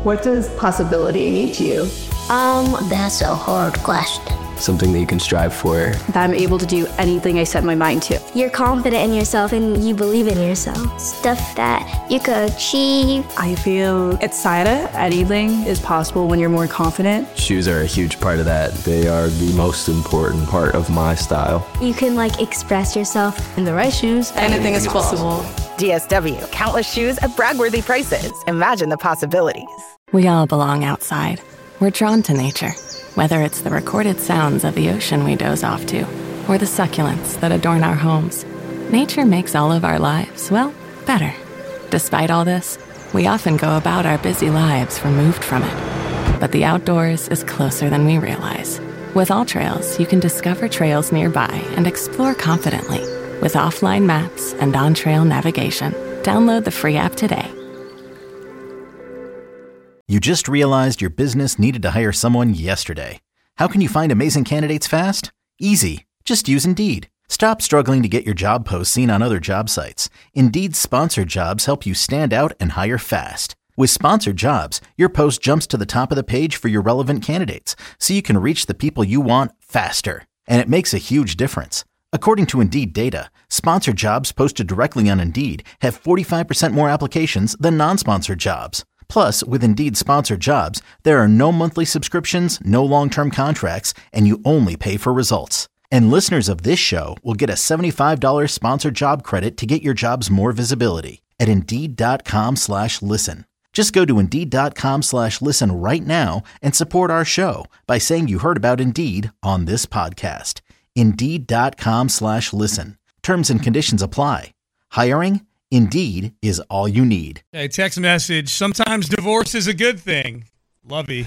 What does possibility mean to you? That's a hard question. Something that you can strive for. That I'm able to do anything I set my mind to. You're confident in yourself and you believe in yourself. Stuff that you could achieve. I feel excited. Anything is possible when you're more confident. Shoes are a huge part of that. They are the most important part of my style. You can express yourself. In the right shoes, anything is possible. DSW, countless shoes at brag-worthy prices. Imagine the possibilities. We all belong outside. We're drawn to nature. Whether it's the recorded sounds of the ocean we doze off to, or the succulents that adorn our homes, nature makes all of our lives, well, better. Despite all this, we often go about our busy lives removed from it. But the outdoors is closer than we realize. With AllTrails, you can discover trails nearby and explore confidently. With offline maps and on-trail navigation, download the free app today. You just realized your business needed to hire someone yesterday. How can you find amazing candidates fast? Easy. Just use Indeed. Stop struggling to get your job posts seen on other job sites. Indeed's sponsored jobs help you stand out and hire fast. With sponsored jobs, your post jumps to the top of the page for your relevant candidates, so you can reach the people you want faster. And it makes a huge difference. According to Indeed data, sponsored jobs posted directly on Indeed have 45% more applications than non-sponsored jobs. Plus, with Indeed sponsored jobs, there are no monthly subscriptions, no long-term contracts, and you only pay for results. And listeners of this show will get a $75 sponsored job credit to get your jobs more visibility at Indeed.com/listen. Just go to Indeed.com/listen right now and support our show by saying you heard about Indeed on this podcast. Indeed.com/listen. Terms and conditions apply. Hiring? Indeed is all you need. Hey, text message. Sometimes divorce is a good thing. Lovey.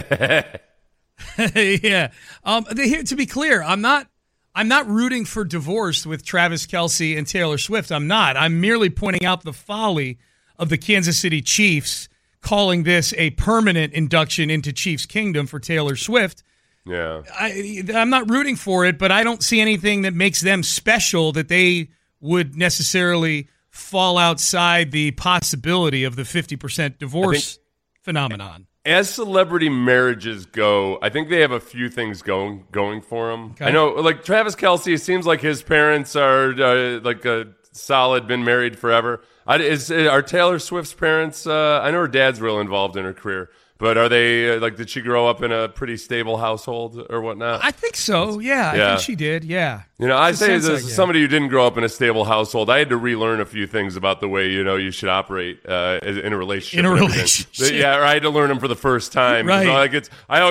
Yeah. To be clear, I'm not rooting for divorce with Travis Kelce and Taylor Swift. I'm not. I'm merely pointing out the folly of the Kansas City Chiefs calling this a permanent induction into Chiefs Kingdom for Taylor Swift. Yeah. I'm not rooting for it, but I don't see anything that makes them special that they would necessarily fall outside the possibility of the 50% divorce phenomenon. As celebrity marriages go, I think they have a few things going for them. Okay. I know, Travis Kelce, it seems like his parents are a solid, been married forever. Are Taylor Swift's parents, I know her dad's real involved in her career, but are they, did she grow up in a pretty stable household or whatnot? I think so, yeah. I think she did, yeah. I say as somebody who didn't grow up in a stable household, I had to relearn a few things about the way, you should operate in a relationship. In a relationship. Yeah, or I had to learn them for the first time. Right.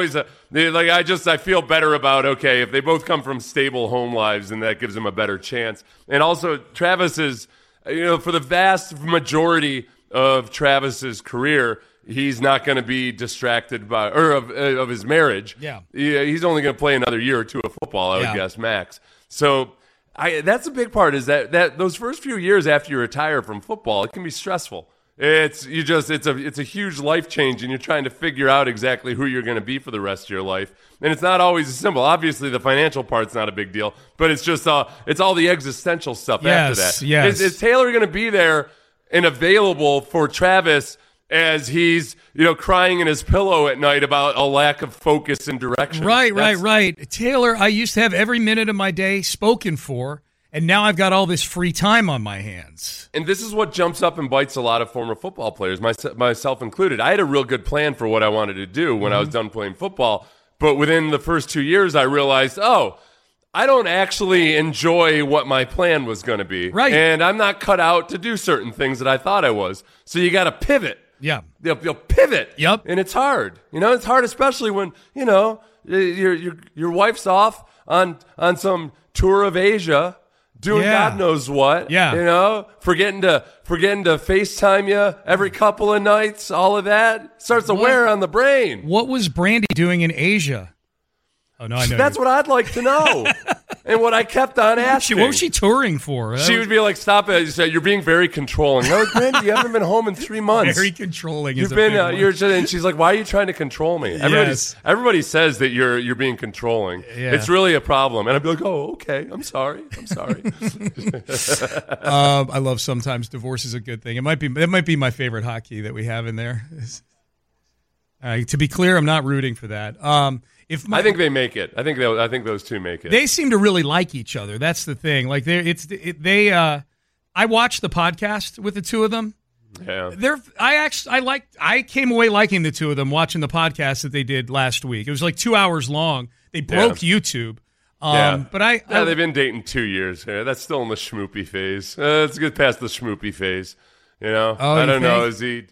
I feel better about, okay, if they both come from stable home lives, then that gives them a better chance. And also, Travis is, for the vast majority of Travis's career, he's not going to be distracted by of his marriage. Yeah, he's only going to play another year or two of football, I would guess, max. So that's a big part. Is that those first few years after you retire from football, it can be stressful. It's a huge life change, and you're trying to figure out exactly who you're going to be for the rest of your life. And it's not always as simple. Obviously, the financial part's not a big deal, but it's just it's all the existential stuff after that. Yes. Is Taylor going to be there and available for Travis as he's, crying in his pillow at night about a lack of focus and direction? Right. Taylor, I used to have every minute of my day spoken for, and now I've got all this free time on my hands. And this is what jumps up and bites a lot of former football players, myself included. I had a real good plan for what I wanted to do when I was done playing football, but within the first 2 years, I realized, I don't actually enjoy what my plan was going to be. Right. And I'm not cut out to do certain things that I thought I was. So you got to pivot. Yeah. You'll pivot. Yep. And it's hard. It's hard, especially when, your wife's off on some tour of Asia doing God knows what. Yeah. Forgetting to FaceTime you every couple of nights, all of that starts to wear on the brain. What was Brandy doing in Asia? Oh, no, I know. That's what I'd like to know. And what I kept on asking. What was she touring for? She would be like, stop it. You say, you're being very controlling. No, Brandy, you haven't been home in 3 months. Very controlling. You've been, and she's like, why are you trying to control me? Everybody says that you're being controlling. Yeah. It's really a problem. And I'd be like, oh, okay. I'm sorry. I love sometimes divorce is a good thing. It might be my favorite hotkey that we have in there. To be clear, I'm not rooting for that. I think they make it. I think those two make it. They seem to really like each other. That's the thing. Like I watched the podcast with the two of them. Yeah. I came away liking the two of them watching the podcast that they did last week. It was like 2 hours long. They broke YouTube. But they've been dating 2 years. Yeah, that's still in the schmoopy phase. Let's get past the schmoopy phase. You know, I don't know.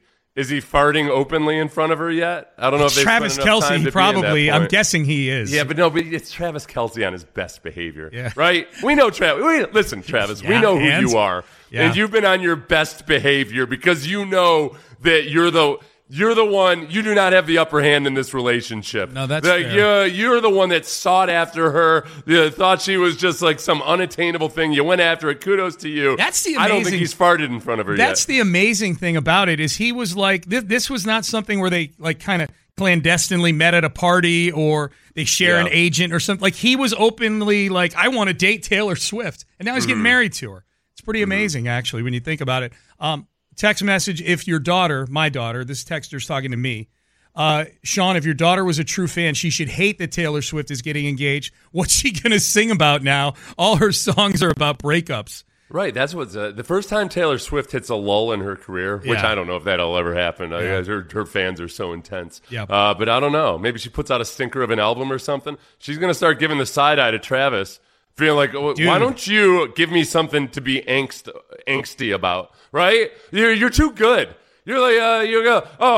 Is he farting openly in front of her yet? I don't know if they've Travis spent enough time Kelce to probably. Be in that point. I'm guessing he is. Yeah, but it's Travis Kelce on his best behavior. Yeah. Right? We know Travis. Listen, Travis, we know who you are. Yeah. And you've been on your best behavior because you know that you're the one. You do not have the upper hand in this relationship. No, that's fair. You're the one that sought after her. You thought she was just like some unattainable thing. You went after it. Kudos to you. That's the amazing. I don't think he's farted in front of her yet. That's the amazing thing about it is he was like this was not something where they like kind of clandestinely met at a party or they share an agent or something. Like he was openly like, I want to date Taylor Swift, and now he's getting married to her. It's pretty amazing actually when you think about it. Text message, if your daughter, my daughter, this texter's talking to me, Sean, if your daughter was a true fan, she should hate that Taylor Swift is getting engaged. What's she going to sing about now? All her songs are about breakups. Right, that's what's the first time Taylor Swift hits a lull in her career, which I don't know if that'll ever happen. Her fans are so intense. But I don't know. Maybe she puts out a stinker of an album or something. She's going to start giving the side eye to Travis, feeling like, why don't you give me something to be angsty about? Right? You're too good. You're like, you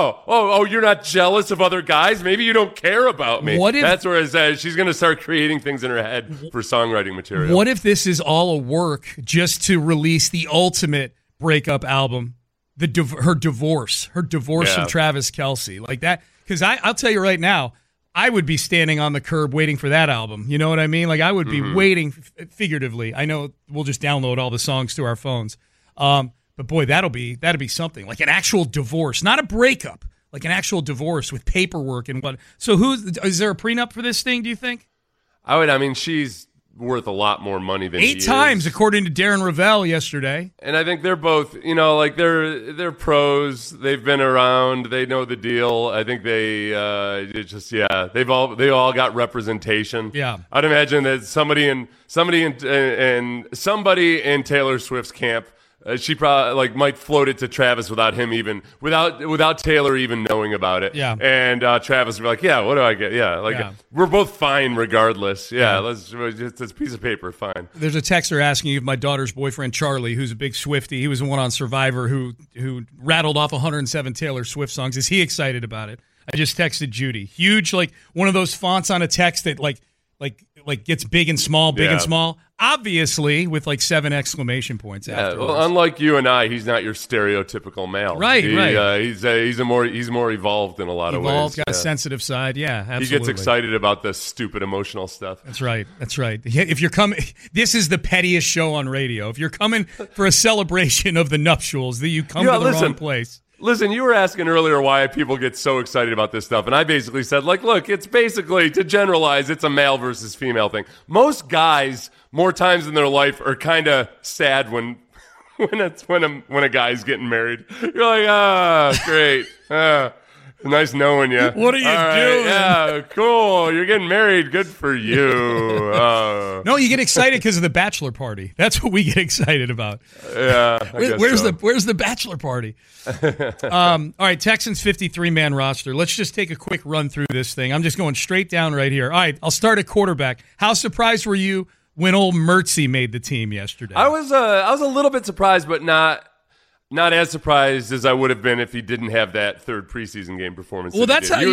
go, you're not jealous of other guys? Maybe you don't care about me. That's where she's going to start creating things in her head for songwriting material. What if this is all a work just to release the ultimate breakup album, her divorce from Travis Kelce? Like that? Because I'll tell you right now, I would be standing on the curb waiting for that album. You know what I mean? Like I would be waiting figuratively. I know we'll just download all the songs to our phones. But boy, that'll be something, like an actual divorce, not a breakup, like an actual divorce with paperwork and what. So is there a prenup for this thing, do you think? I mean, she's worth a lot more money than 8 times, according to Darren Ravel yesterday. And I think they're both, like they're pros. They've been around. They know the deal. I think they all got representation. Yeah, I'd imagine that somebody in Taylor Swift's camp. She probably might float it to Travis without Taylor even knowing about it. Yeah. And Travis would be like, yeah, what do I get? Yeah. We're both fine regardless. Yeah. It's a piece of paper. Fine. There's a texter asking if my daughter's boyfriend, Charlie, who's a big Swiftie, he was the one on Survivor who rattled off 107 Taylor Swift songs. Is he excited about it? I just texted Judy. Huge, like one of those fonts on a text that like gets big and small, and small. Obviously, with 7 exclamation points afterwards. Well, unlike you and I, he's not your stereotypical male. Right. He's more evolved in a lot of ways. Got a sensitive side. Yeah, absolutely. He gets excited about the stupid emotional stuff. That's right. If you're coming, this is the pettiest show on radio. If you're coming for a celebration of the nuptials, you come to the wrong place. Listen, you were asking earlier why people get so excited about this stuff, and I basically said, look, it's basically, to generalize, it's a male versus female thing. Most guys, more times in their life, are kind of sad when a guy's getting married. You're like, great. Nice knowing you. What are you doing? Yeah, cool. You're getting married. Good for you. No, you get excited because of the bachelor party. That's what we get excited about. Yeah. Where's the bachelor party? All right, Texans 53-man roster. Let's just take a quick run through this thing. I'm just going straight down right here. All right, I'll start at quarterback. How surprised were you when old Mertzy made the team yesterday? I was a little bit surprised, but not as surprised as I would have been if he didn't have that third preseason game performance. Well, that's how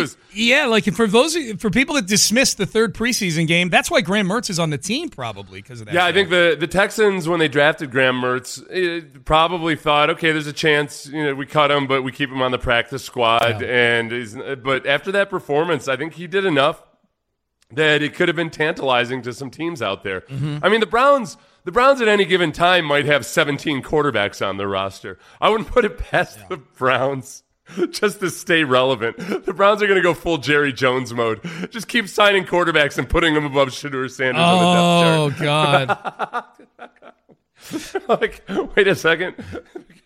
for people that dismiss the third preseason game, that's why Graham Mertz is on the team probably because of that. Yeah, I think the Texans, when they drafted Graham Mertz, probably thought, okay, there's a chance we cut him, but we keep him on the practice squad. Yeah. But after that performance, I think he did enough that it could have been tantalizing to some teams out there. Mm-hmm. I mean, the Browns at any given time might have 17 quarterbacks on their roster. I wouldn't put it past the Browns just to stay relevant. The Browns are going to go full Jerry Jones mode. Just keep signing quarterbacks and putting them above Shedeur Sanders on the depth chart. Oh, God. Wait a second.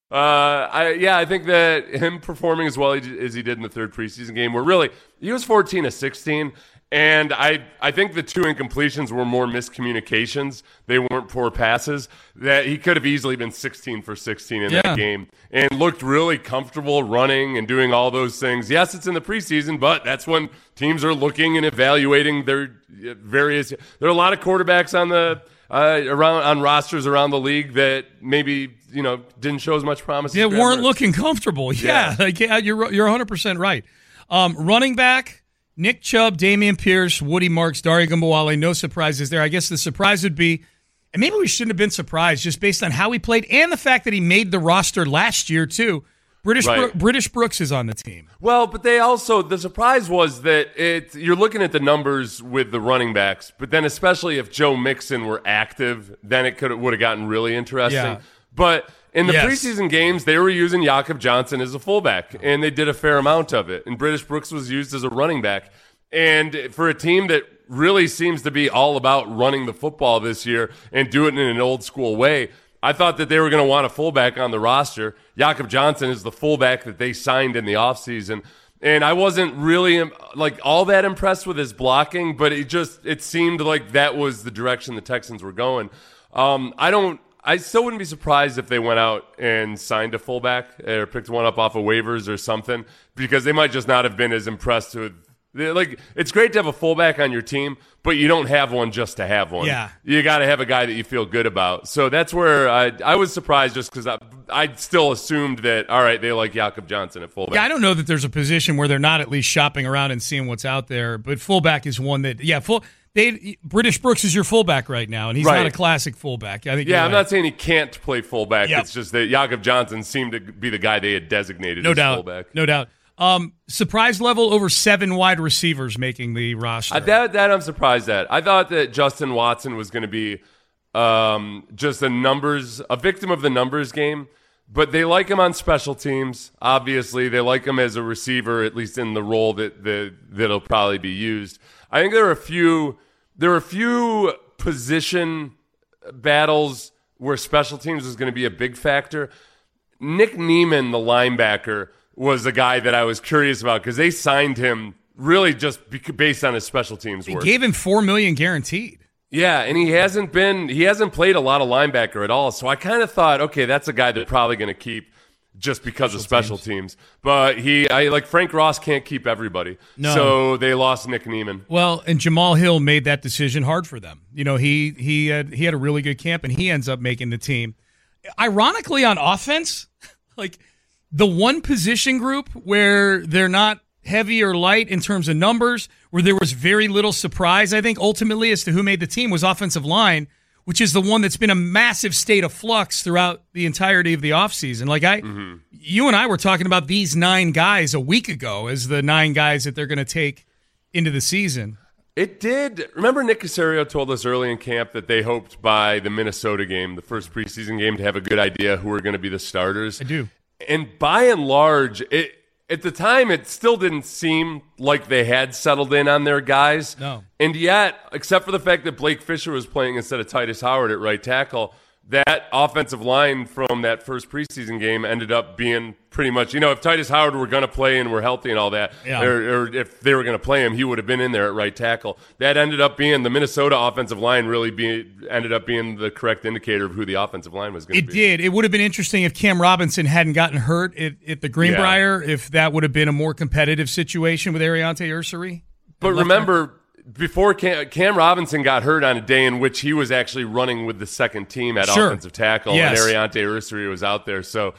I think that him performing as well as he did in the third preseason game were really, he was 14 of 16, and I think the 2 incompletions were more miscommunications. They weren't poor passes. That he could have easily been 16 for 16 in that game and looked really comfortable running and doing all those things. Yes, it's in the preseason, but that's when teams are looking and evaluating their various. There are a lot of quarterbacks on the on rosters around the league that maybe didn't show as much promise. Yeah, weren't looking comfortable. Yeah. You're 100% right. Running back, Nick Chubb, Dameon Pierce, Woody Marks, Dare Ogunbowale. No surprises there. I guess the surprise would be, and maybe we shouldn't have been surprised just based on how he played and the fact that he made the roster last year too. British Brooks is on the team. Well, but the surprise was that you're looking at the numbers with the running backs, but then especially if Joe Mixon were active, then it would have gotten really interesting. Yeah. But in the preseason games, they were using Jakob Johnson as a fullback, and they did a fair amount of it. And British Brooks was used as a running back. And for a team that really seems to be all about running the football this year and do it in an old school way, I thought that they were going to want a fullback on the roster. Jakob Johnson is the fullback that they signed in the offseason. And I wasn't really all that impressed with his blocking, but it seemed like that was the direction the Texans were going. I still wouldn't be surprised if they went out and signed a fullback or picked one up off of waivers or something, because they might just not have been as impressed with. It's great to have a fullback on your team, but you don't have one just to have one. Yeah. You got to have a guy that you feel good about. So that's where I was surprised, just because I still assumed that, all right, they like Jakob Johnson at fullback. Yeah, I don't know that there's a position where they're not at least shopping around and seeing what's out there, but fullback is one that, British Brooks is your fullback right now, and he's not a classic fullback. I think. Yeah, I'm not saying he can't play fullback. Yep. It's just that Jakob Johnson seemed to be the guy they had designated as fullback. No doubt. Surprise level over 7 wide receivers making the roster. That I'm surprised at. I thought that Justin Watson was going to be just a victim of the numbers game, but they like him on special teams. Obviously, they like him as a receiver, at least in the role that'll probably be used. I think there are a few position battles where special teams is going to be a big factor. Nick Neiman, the linebacker, was a guy that I was curious about because they signed him really just based on his special teams work. They gave him $4 million guaranteed. Yeah, and he hasn't played a lot of linebacker at all. So I kind of thought, okay, that's a guy they're probably going to keep just because of special teams. But Frank Ross can't keep everybody. No. So they lost Nick Neiman. Well, and Jamal Hill made that decision hard for them. He had a really good camp, and he ends up making the team. Ironically, on offense, the one position group where they're not heavy or light in terms of numbers, where there was very little surprise, I think, ultimately as to who made the team, was offensive line, which is the one that's been a massive state of flux throughout the entirety of the offseason. You and I were talking about these 9 guys a week ago as the 9 guys that they're going to take into the season. It did. Remember Nick Caserio told us early in camp that they hoped by the Minnesota game, the first preseason game, to have a good idea who were going to be the starters. I do. And by and large, at the time, it still didn't seem like they had settled in on their guys. No. And yet, except for the fact that Blake Fisher was playing instead of Titus Howard at right tackle, that offensive line from that first preseason game ended up being pretty much, if Titus Howard were going to play and were healthy and all that, or if they were going to play him, he would have been in there at right tackle. That ended up being the Minnesota offensive line ended up being the correct indicator of who the offensive line was going to be. It did. It would have been interesting if Cam Robinson hadn't gotten hurt at the Greenbrier, if that would have been a more competitive situation with Ariante Ursary. But remember, before Cam Robinson got hurt on a day in which he was actually running with the second team at offensive tackle, and Ariante Ursary was out there. So,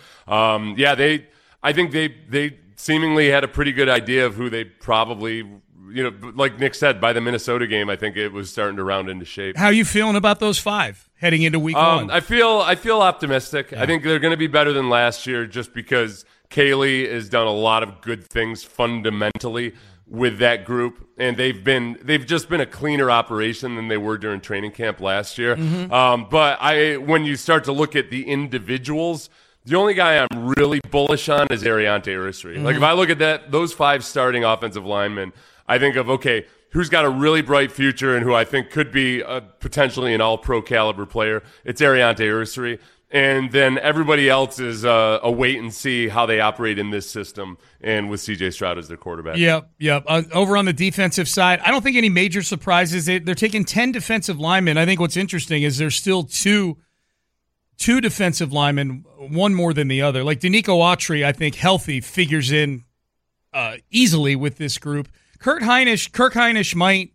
I think they seemingly had a pretty good idea of who they probably, like Nick said, by the Minnesota game, I think it was starting to round into shape. How are you feeling about those 5 heading into week 1? I feel optimistic. Yeah. I think they're going to be better than last year just because Kaylee has done a lot of good things fundamentally with that group, and they've just been a cleaner operation than they were during training camp last year. But when you start to look at the individuals, the only guy I'm really bullish on is Ariante Ursary. If I look at those 5 starting offensive linemen, I think of, okay, who's got a really bright future and who I think could be potentially an all-pro caliber player. It's Ariante Ursary. And then everybody else is a wait and see how they operate in this system, and with C.J. Stroud as their quarterback. Yep. Over on the defensive side, I don't think any major surprises. They're taking 10 defensive linemen. I think what's interesting is there's still two defensive linemen, one more than the other. Like Danico Autry, I think healthy figures in easily with this group. Kirk Hinish might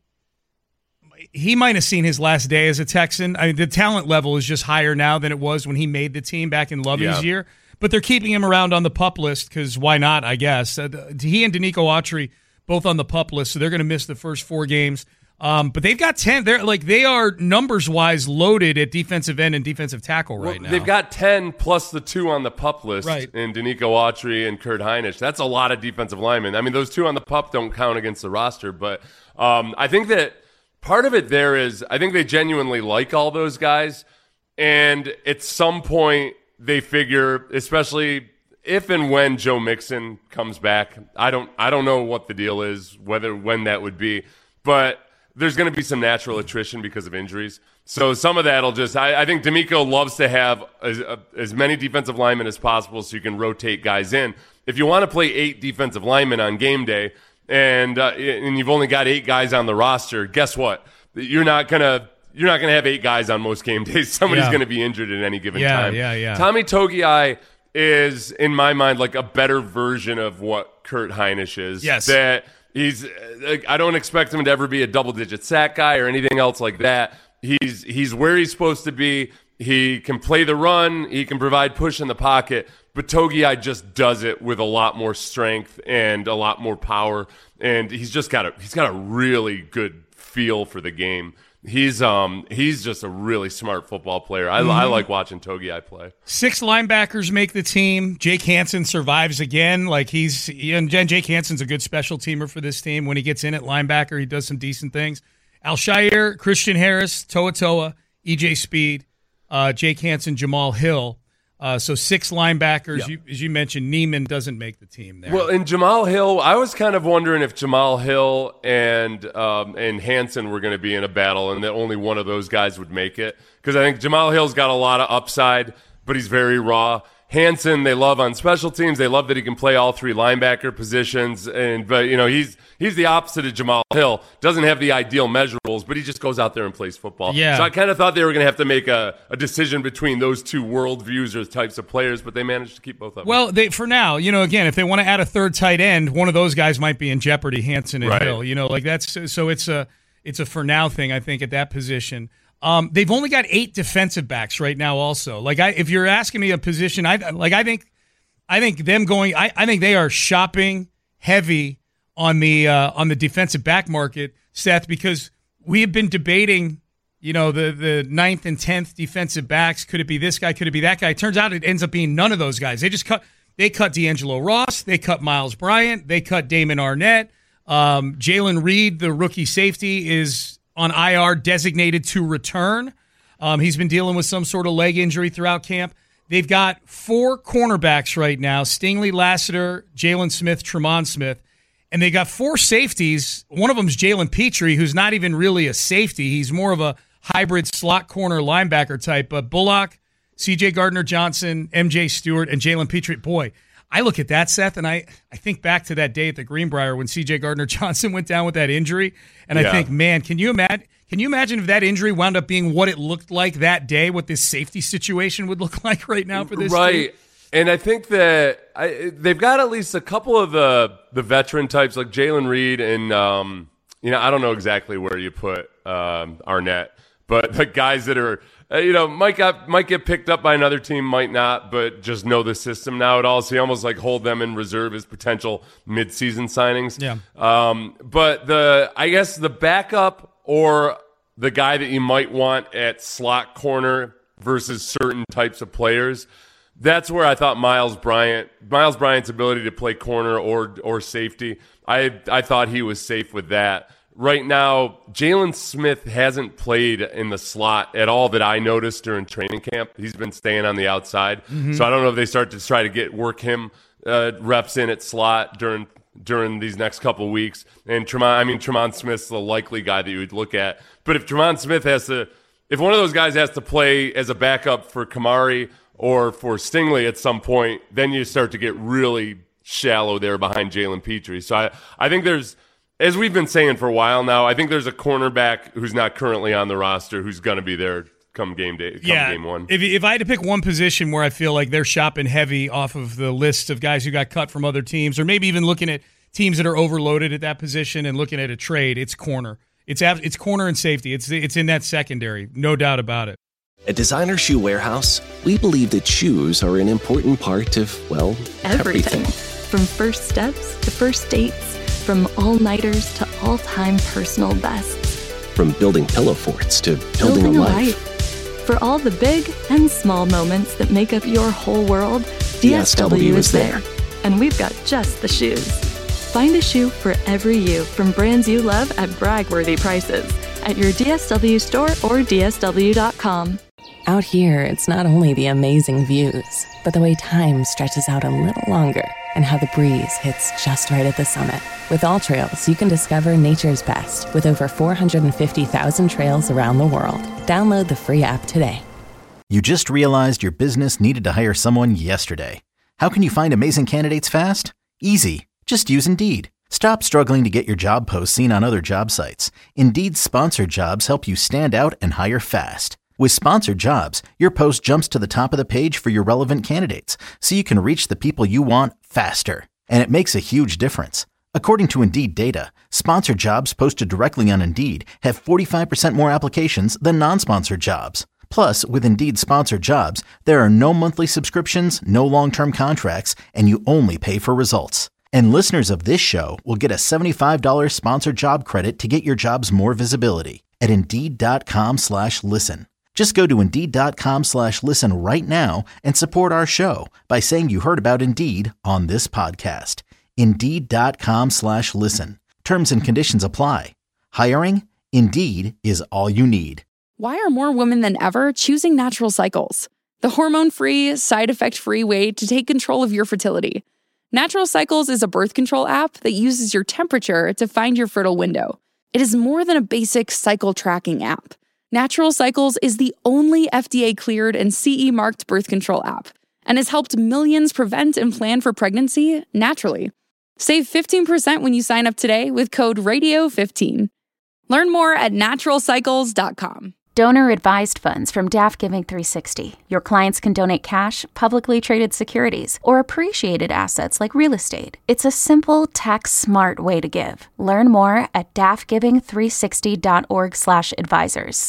have seen his last day as a Texan. I mean, the talent level is just higher now than it was when he made the team back in Lovey's year. But they're keeping him around on the PUP list because why not, I guess. He and Danico Autry both on the PUP list, so they're going to miss the first 4 games. But they've got 10. They are numbers-wise loaded at defensive end and defensive tackle right now. They've got 10 plus the 2 on the PUP list in Danico Autry and Kurt Hinish. That's a lot of defensive linemen. I mean, those 2 on the PUP don't count against the roster, but I think that part of it there is I think they genuinely like all those guys, and at some point they figure, especially if and when Joe Mixon comes back, I don't know what the deal is, when that would be, but there's going to be some natural attrition because of injuries. So some of that'll just I think D'Amico loves to have as many defensive linemen as possible so you can rotate guys in. If you want to play 8 defensive linemen on game day and you've only got 8 guys on the roster, guess what? You're not gonna have 8 guys on most game days. Somebody's going to be injured at any given time. Tommy Togiai is, in my mind, like a better version of what Kurt Hinish is. Yes. That he's, I don't expect him to ever be a double-digit sack guy or anything else like that. He's where he's supposed to be. He can play the run. He can provide push in the pocket. But Togiai just does it with a lot more strength and a lot more power. And he's got a really good feel for the game. He's just a really smart football player. I like watching Togiai play. 6 linebackers make the team. Jake Hansen survives again. Jake Hansen's a good special teamer for this team. When he gets in at linebacker, he does some decent things. Alshire, Christian Harris, Toa, EJ Speed, Jake Hansen, Jamal Hill. So 6 linebackers. Yep. As you mentioned, Neiman doesn't make the team there. Well, in Jamal Hill, I was kind of wondering if Jamal Hill and Hansen were going to be in a battle and that only one of those guys would make it. Because I think Jamal Hill's got a lot of upside, but he's very raw. Hansen, they love on special teams. They love that he can play all 3 linebacker positions. But he's the opposite of Jamal Hill. Doesn't have the ideal measurables, but he just goes out there and plays football. Yeah. So I kind of thought they were going to have to make a decision between those 2 worldviews or types of players, but they managed to keep both of them. Well, for now, again, if they want to add a 3rd tight end, one of those guys might be in jeopardy, Hansen and Hill. That's so it's a for now thing, I think, at that position. They've only got 8 defensive backs right now. Also, if you're asking me a position, I think they are shopping heavy on the defensive back market, Seth, because we have been debating, the 9th and 10th defensive backs. Could it be this guy? Could it be that guy? Turns out it ends up being none of those guys. They cut D'Angelo Ross. They cut Miles Bryant. They cut Damon Arnett. Jalen Reed, the rookie safety, is on IR, designated to return. He's been dealing with some sort of leg injury throughout camp. They've got 4 cornerbacks right now: Stingley, Lassiter, Jalen Smith, Tremont Smith. And they got 4 safeties. One of them is Jalen Petrie, who's not even really a safety. He's more of a hybrid slot corner linebacker type. But Bullock, C.J. Gardner-Johnson, M.J. Stewart, and Jalen Petrie. Boy, I look at that, Seth, and I think back to that day at the Greenbrier when C.J. Gardner-Johnson went down with that injury. And I think, man, can you imagine if that injury wound up being what it looked like that day, what this safety situation would look like right now for this team? And I think that they've got at least a couple of the veteran types like Jalen Reed and, I don't know exactly where you put Arnett, but the guys that are, might get picked up by another team, might not, but just know the system now at all. So you almost hold them in reserve as potential midseason signings. Yeah. But I guess the backup or the guy that you might want at slot corner versus certain types of players, that's where I thought Miles Bryant's ability to play corner or safety, I thought he was safe with that. Right now, Jalen Smith hasn't played in the slot at all that I noticed during training camp. He's been staying on the outside. Mm-hmm. So I don't know if they start to try to work him reps in at slot during these next couple weeks. And Tremont Smith's the likely guy that you would look at. But if Tremont Smith if one of those guys has to play as a backup for Kamari or for Stingley at some point, then you start to get really shallow there behind Jalen Petrie. So I think there's, as we've been saying for a while now, I think there's a cornerback who's not currently on the roster who's going to be there come game day, game one. If I had to pick one position where I feel like they're shopping heavy off of the list of guys who got cut from other teams, or maybe even looking at teams that are overloaded at that position and looking at a trade, it's corner. It's corner and safety. It's in that secondary, no doubt about it. At Designer Shoe Warehouse, we believe that shoes are an important part of, well, everything. From first steps to first dates, from all-nighters to all-time personal bests. From building pillow forts to building a life. For all the big and small moments that make up your whole world, DSW is there. And we've got just the shoes. Find a shoe for every you from brands you love at brag-worthy prices at your DSW store or DSW.com. Out here, it's not only the amazing views, but the way time stretches out a little longer and how the breeze hits just right at the summit. With All Trails, you can discover nature's best with over 450,000 trails around the world. Download the free app today. You just realized your business needed to hire someone yesterday. How can you find amazing candidates fast? Easy. Just use Indeed. Stop struggling to get your job posts seen on other job sites. Indeed's sponsored jobs help you stand out and hire fast. With sponsored jobs, your post jumps to the top of the page for your relevant candidates, so you can reach the people you want faster. And it makes a huge difference. According to Indeed data, sponsored jobs posted directly on Indeed have 45% more applications than non-sponsored jobs. Plus, with Indeed sponsored jobs, there are no monthly subscriptions, no long-term contracts, and you only pay for results. And listeners of this show will get a $75 sponsored job credit to get your jobs more visibility at Indeed.com/listen. Just go to Indeed.com/listen right now and support our show by saying you heard about Indeed on this podcast. Indeed.com/listen. Terms and conditions apply. Hiring? Indeed is all you need. Why are more women than ever choosing Natural Cycles? The hormone-free, side-effect-free way to take control of your fertility. Natural Cycles is a birth control app that uses your temperature to find your fertile window. It is more than a basic cycle tracking app. Natural Cycles is the only FDA-cleared and CE-marked birth control app and has helped millions prevent and plan for pregnancy naturally. Save 15% when you sign up today with code RADIO15. Learn more at naturalcycles.com. Donor-advised funds from DAF Giving 360. Your clients can donate cash, publicly traded securities, or appreciated assets like real estate. It's a simple, tax-smart way to give. Learn more at dafgiving360.org/advisors.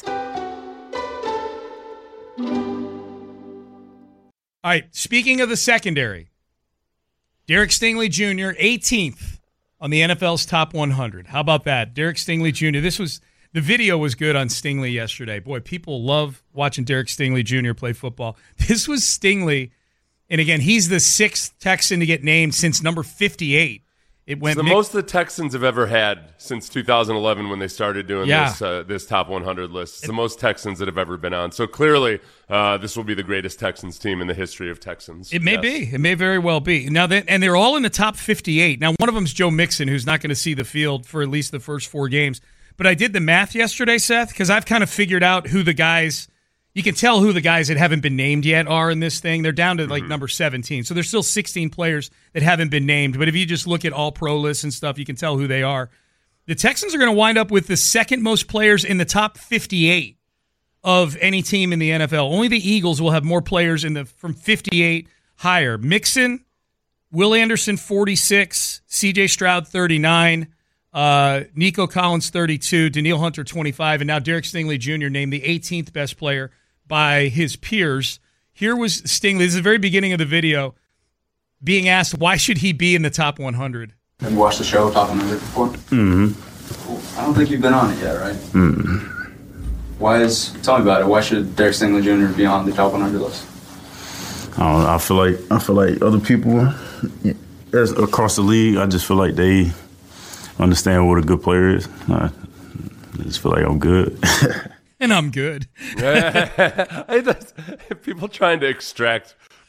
All right, speaking of the secondary, Derek Stingley Jr., 18th on the NFL's top 100. How about that? Derek Stingley Jr., the video was good on Stingley yesterday. Boy, people love watching Derek Stingley Jr. play football. This was Stingley, and again, he's the 6th Texan to get named since number 58. It went it's the most the Texans have ever had since 2011 when they started doing this top 100 list. It's the most Texans that have ever been on. So clearly, this will be the greatest Texans team in the history of Texans. It may be. It may very well be. Now, and they're all in the top 58. Now, one of them is Joe Mixon, who's not going to see the field for at least the first 4 games. But I did the math yesterday, Seth, because I've kind of figured out who the guys – you can tell who the guys that haven't been named yet are in this thing. They're down to like number 17. So there's still 16 players that haven't been named. But if you just look at all pro lists and stuff, you can tell who they are. The Texans are going to wind up with the second most players in the top 58 of any team in the NFL. Only the Eagles will have more players from 58 higher. Mixon, Will Anderson, 46, C.J. Stroud, 39, Nico Collins, 32, Danielle Hunter, 25, and now Derek Stingley Jr. named the 18th best player by his peers. Here was Stingley, this is the very beginning of the video, being asked why should he be in the top 100. Have you watched the show Top 100 before? Mm-hmm. Cool. I don't think you've been on it yet, right? Mm-hmm. Tell me about it. Why should Derek Stingley Jr. be on the top 100 list? I feel like other people across the league, I just feel like they understand what a good player is. I just feel like I'm good. And I'm good. People trying to extract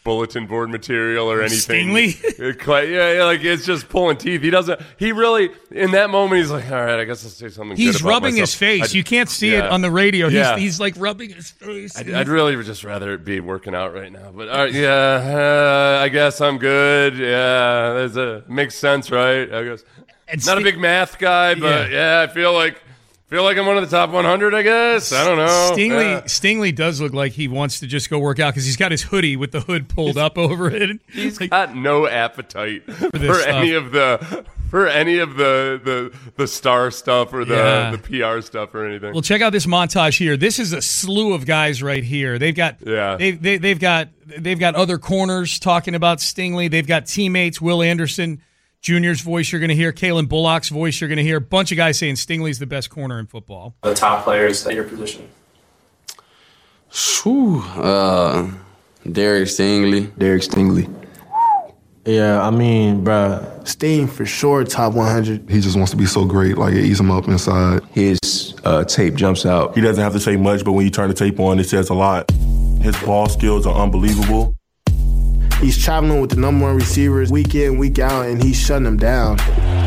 bulletin board material or anything. Stingley? Yeah, like it's just pulling teeth. He really, in that moment, he's like, all right, I guess I'll say something He's good about rubbing myself. his face. You can't see it on the radio. He's like rubbing his face. I'd really just rather it be working out right now. But I guess I'm good. Yeah, makes sense, right? I guess. Not a big math guy, but I feel like I'm one of the top 100, I guess. I don't know. Stingley does look like he wants to just go work out because he's got his hoodie with the hood pulled up over it. He's got no appetite for any of the star stuff or the PR stuff or anything. Well, check out this montage here. This is a slew of guys right here. They've got they've got other corners talking about Stingley. They've got teammates. Will Anderson Jr.'s voice you're going to hear. Kalen Bullock's voice you're going to hear. A bunch of guys saying Stingley's the best corner in football. The top players at your position. Derek Stingley. Yeah, I mean, bruh, Sting for sure top 100. He just wants to be so great, like it eats him up inside. His tape jumps out. He doesn't have to say much, but when you turn the tape on, it says a lot. His ball skills are unbelievable. He's traveling with the number one receivers week in, week out, and he's shutting them down.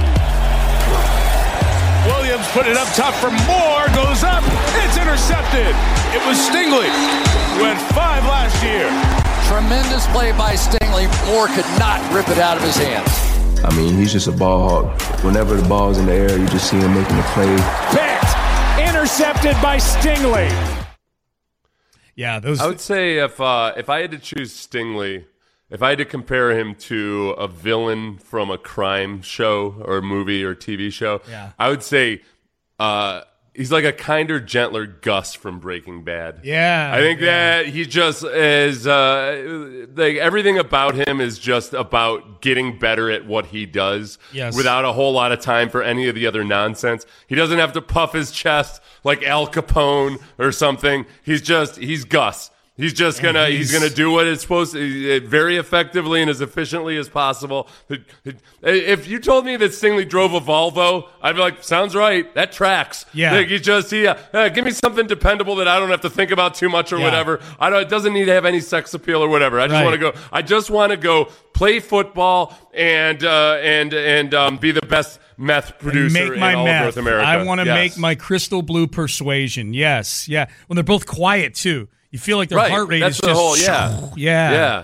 Williams put it up top for Moore, goes up, it's intercepted. It was Stingley, who had 5 last year. Tremendous play by Stingley. Moore could not rip it out of his hands. I mean, he's just a ball hawk. Whenever the ball's in the air, you just see him making the play. Picked, intercepted by Stingley. Yeah, I would say if I had to choose Stingley, if I had to compare him to a villain from a crime show or movie or TV show, I would say he's like a kinder, gentler Gus from Breaking Bad. Yeah. I think that he just is, like everything about him is just about getting better at what he does without a whole lot of time for any of the other nonsense. He doesn't have to puff his chest like Al Capone or something. He's Gus. He's just he's gonna do what it's supposed to very effectively and as efficiently as possible. If you told me that Stingley drove a Volvo, I'd be like, sounds right. That tracks. Yeah. Like, give me something dependable that I don't have to think about too much or whatever. It doesn't need to have any sex appeal or whatever. I just want to go play football and be the best meth producer in all of North America. I want to make my crystal blue persuasion. Yes. Yeah. When they're both quiet too. You feel like their heart rate is just... Yeah.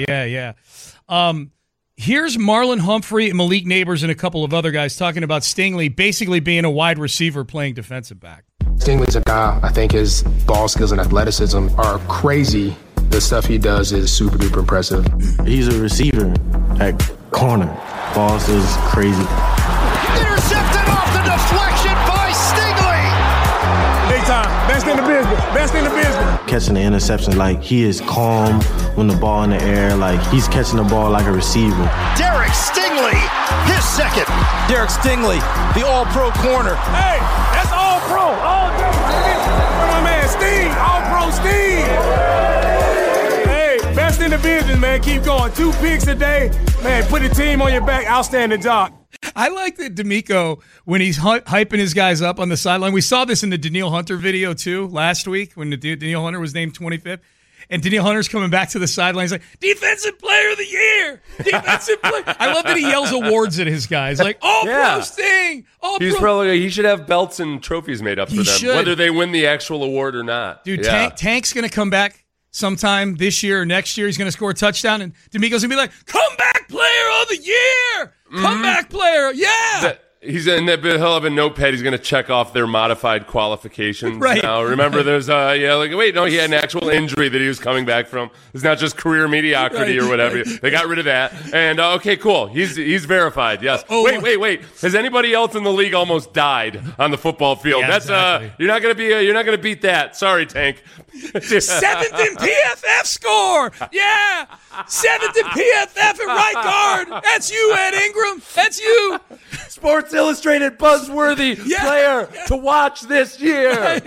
Here's Marlon Humphrey and Malik Neighbors and a couple of other guys talking about Stingley basically being a wide receiver playing defensive back. Stingley's a guy, I think his ball skills and athleticism are crazy. The stuff he does is super duper impressive. He's a receiver at corner. Ball skills is crazy. Intercepted off the deflection by Stingley. Big time. Best in the business. Catching the interception, like he is calm when the ball in the air, like he's catching the ball like a receiver. Derek Stingley, his second. Derek Stingley, the all-pro corner. Hey, that's all-pro. All day, baby. My man, Steve, all-pro Steve. Hey, best in the business, man. Keep going. 2 picks a day. Man, put the team on your back. Outstanding job. I like that D'Amico, when he's hyping his guys up on the sideline. We saw this in the Danielle Hunter video, too, last week when Danielle Hunter was named 25th. And Danielle Hunter's coming back to the sideline. He's like, Defensive Player of the Year! Defensive Player! I love that he yells awards at his guys. Like, pro Sting! He should have belts and trophies made up for them, whether they win the actual award or not. Dude, Tank's going to come back sometime this year or next year. He's going to score a touchdown, and D'Amico's going to be like, Comeback Player of the Year! Comeback player, yeah! He'll have a notepad. He's going to check off their modified qualifications. Right. Now, remember, there's he had an actual injury that he was coming back from. It's not just career mediocrity or whatever. They got rid of that. And okay, cool. He's verified. Yes. Wait. Has anybody else in the league almost died on the football field? Yeah, exactly. You're not going to beat that. Sorry, Tank. 7th in PFF score. Yeah. 7th in PFF at right guard. That's you, Ed Ingram. That's you. Sports Illustrated buzzworthy player to watch this year. Right.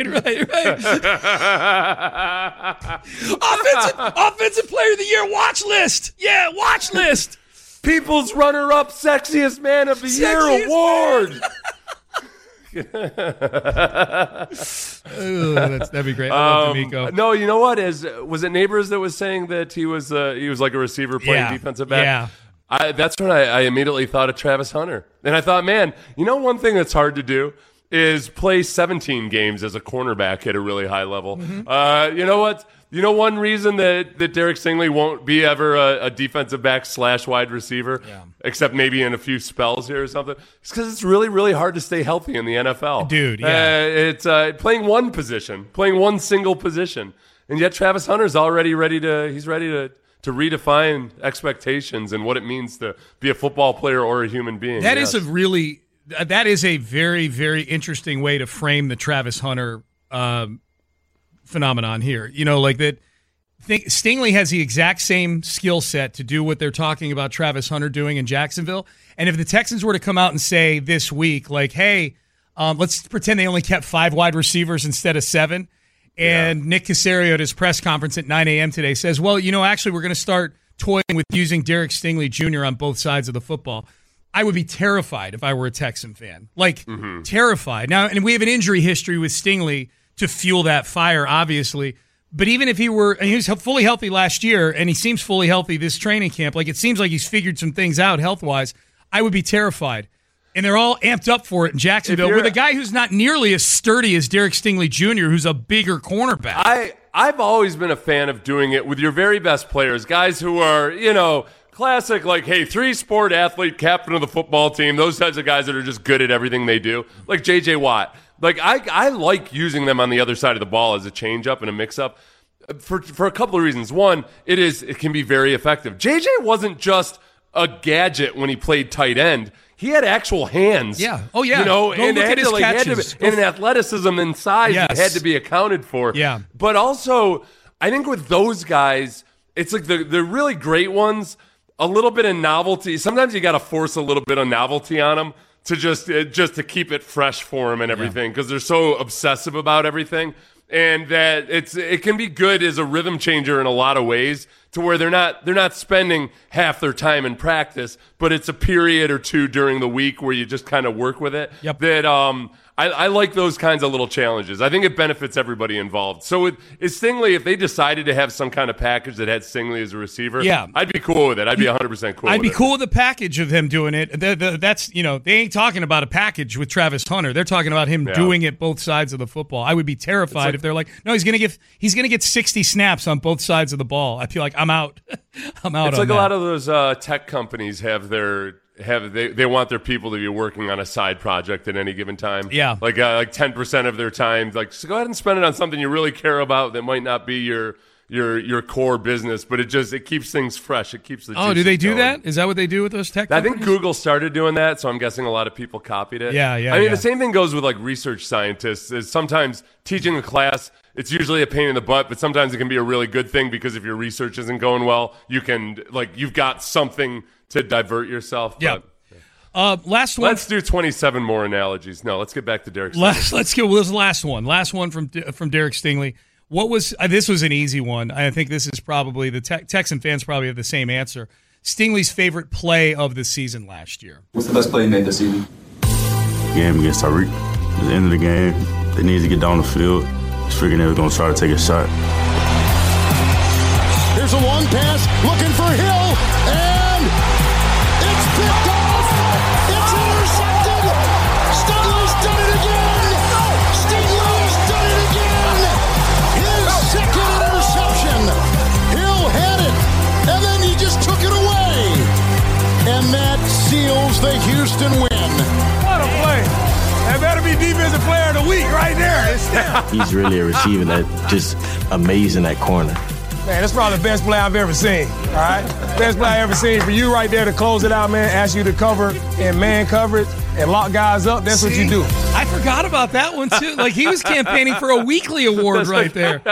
Offensive Player of the Year watch list. Yeah, watch list. People's runner-up Sexiest Man of the Year award. That'd be great. I love D'Amico. No, you know what? Was it Neighbors that was saying that he was like a receiver playing defensive back? Yeah. That's when I immediately thought of Travis Hunter. And I thought, man, you know one thing that's hard to do is play 17 games as a cornerback at a really high level. Mm-hmm. You know what? You know one reason that Derek Stingley won't be ever a defensive back / wide receiver, except maybe in a few spells here or something? It's because it's really, really hard to stay healthy in the NFL. Dude, yeah. It's playing one single position. And yet Travis Hunter's already ready to redefine expectations and what it means to be a football player or a human being. That is a very, very interesting way to frame the Travis Hunter phenomenon here. You know, like that. Stingley has the exact same skill set to do what they're talking about Travis Hunter doing in Jacksonville. And if the Texans were to come out and say this week, like, hey, let's pretend they only kept 5 wide receivers instead of 7. And Nick Caserio at his press conference at 9 a.m. today says, well, you know, actually we're going to start toying with using Derek Stingley Jr. on both sides of the football. I would be terrified if I were a Texan fan. Like, terrified. Now, and we have an injury history with Stingley to fuel that fire, obviously. But even if he was fully healthy last year, and he seems fully healthy this training camp, like it seems like he's figured some things out health-wise, I would be terrified. And they're all amped up for it in Jacksonville with a guy who's not nearly as sturdy as Derek Stingley Jr., who's a bigger cornerback. I've always been a fan of doing it with your very best players, guys who are, you know, classic, like, hey, 3-sport athlete, captain of the football team, those types of guys that are just good at everything they do, like J.J. Watt. Like, I like using them on the other side of the ball as a change-up and a mix-up for a couple of reasons. One, it can be very effective. J.J. wasn't just a gadget when he played tight end. He had actual hands. Yeah. Oh, yeah. You know, Go and look at his catches. And athleticism and size that had to be accounted for. Yeah. But also, I think with those guys, it's like the really great ones, a little bit of novelty. Sometimes you got to force a little bit of novelty on them to just to keep it fresh for them and everything, because they're so obsessive about everything. And that it can be good as a rhythm changer in a lot of ways, to where they're not spending half their time in practice, but it's a period or two during the week where you just kind of work with it. Yep. That I like those kinds of little challenges. I think it benefits everybody involved. So is Stingley, if they decided to have some kind of package that had Stingley as a receiver, I'd be cool with it. I'd be 100% cool with it. I'd be cool with the package of him doing it. That's, you know, they ain't talking about a package with Travis Hunter. They're talking about him doing it both sides of the football. I would be terrified if they're like, no, he's going to get 60 snaps on both sides of the ball. I feel like I'm out. I'm out. It's like a lot of those tech companies they want their people to be working on a side project at any given time. Yeah. Like 10% of their time. Like, so go ahead and spend it on something you really care about that might not be your core business, but it keeps things fresh. It keeps the juices do they do going. that? Is that what they do with those tech companies? I think Google started doing that, so I'm guessing a lot of people copied it. Yeah. I mean, the same thing goes with like research scientists. Is sometimes teaching a class, it's usually a pain in the butt, but sometimes it can be a really good thing, because if your research isn't going well, you've got something to divert yourself. Yeah. Last one. Let's do 27 more analogies. No, let's get back to Derek Stingley. Let's go. This last one. Last one from Derek Stingley. What was this was an easy one. I think this is probably the Texan fans probably have the same answer. Stingley's favorite play of the season last year. What's the best play you made this season? Game against Tyreek. At the end of the game, they needed to get down the field. Just figuring they were going to try to take a shot. Here's a long pass, looking for Hill, and it's picked off. It's intercepted. Stingley's done it again. Stingley's done it again. His second interception. Hill had it, and then he just took it away. And that seals the Houston win. What a play. That better be defensive player of the week right there. He's really a receiver that just amazing at corner. Man, that's probably the best play I've ever seen, all right? Best play I've ever seen. For you right there to close it out, man, ask you to cover in man coverage and lock guys up, that's what you do. I forgot about that one, too. Like, he was campaigning for a weekly award right there.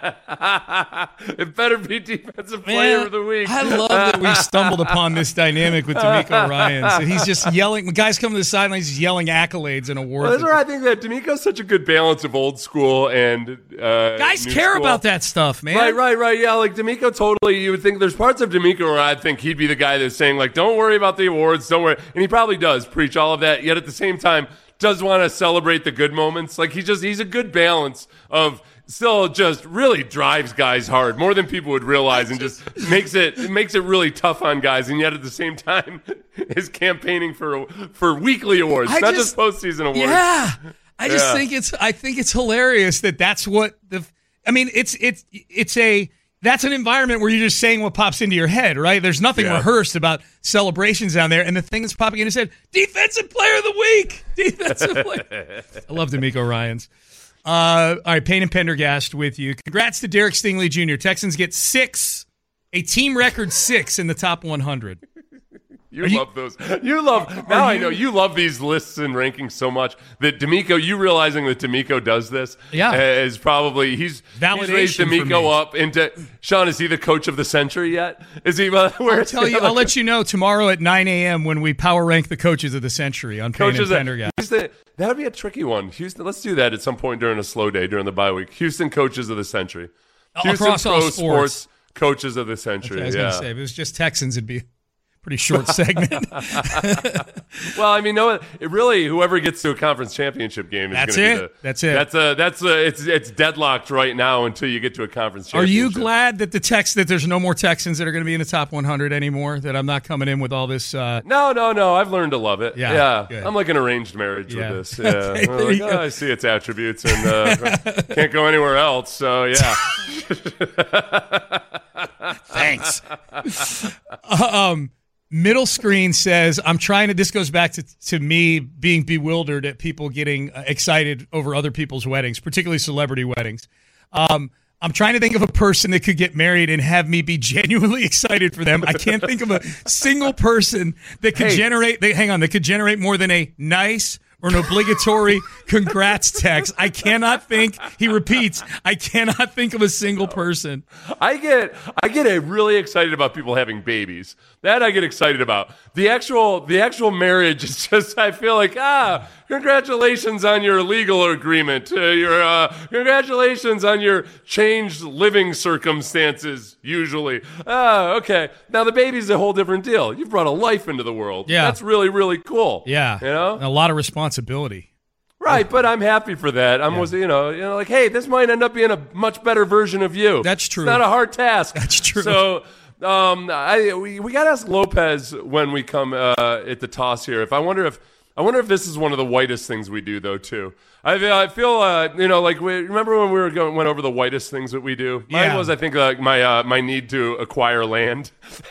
It better be defensive player of the week. I love that we stumbled upon this dynamic with DeMeco Ryans. And he's just yelling. When guys come to the sideline, he's yelling accolades and awards. Well, that's where I think that DeMeco's such a good balance of old school and guys care about that stuff, man. Right. Yeah, like DeMeco totally, you would think there's parts of DeMeco where I think he'd be the guy that's saying, like, don't worry about the awards, don't worry. And he probably does preach all of that. Yet at the same time, does want to celebrate the good moments. Like he's a good balance of still just really drives guys hard more than people would realize, and just makes it really tough on guys, and yet at the same time is campaigning for weekly awards, not just postseason awards. Yeah, I think it's hilarious that's what that's an environment where you're just saying what pops into your head, right? There's nothing rehearsed about celebrations down there, and the thing that's popping in his head: Defensive Player of the Week, Defensive Player. I love D'Amico Ryans. All right, Payne and Pendergast with you. Congrats to Derek Stingley Jr. Texans get 6, a team record 6 in the top 100. You love those. I know you love these lists and rankings so much that D'Amico, you realizing that D'Amico does this, is probably he's raised D'Amico up into. Sean, is he the coach of the century yet? Is he? I'll let you know tomorrow at 9 a.m. when we power rank the coaches of the century on Payne and Pendergast. That would be a tricky one. Houston, let's do that at some point during a slow day during the bye week. Houston coaches of the century. Houston across all sports coaches of the century. I was going to say, if it was just Texans, it'd be pretty short segment. Well, I mean, no, it really, whoever gets to a conference championship game is going to be That's it. It's deadlocked right now until you get to a conference championship. Are you glad that that there's no more Texans that are going to be in the top 100 anymore? That I'm not coming in with all this? No. I've learned to love it. Yeah. I'm like an arranged marriage with this. Yeah. Okay, I see its attributes and can't go anywhere else. So yeah. Thanks. Middle screen says, this goes back to me being bewildered at people getting excited over other people's weddings, particularly celebrity weddings. I'm trying to think of a person that could get married and have me be genuinely excited for them. I can't think of a single person that could generate more than a nice or an obligatory congrats text. I cannot think of a single person. I get really excited about people having babies. That I get excited about. The actual marriage is just, I feel like, congratulations on your legal agreement. Congratulations on your changed living circumstances, usually. Okay. Now the baby's a whole different deal. You've brought a life into the world. Yeah. That's really, really cool. Yeah. You know? A lot of responsibility. Right, but I'm happy for that. Like, hey, this might end up being a much better version of you. That's true. It's not a hard task. That's true. So, we got to ask Lopez when we come at the toss here. I wonder if this is one of the whitest things we do, though. Too. I feel remember when we went over the whitest things that we do. Mine was, I think, my need to acquire land.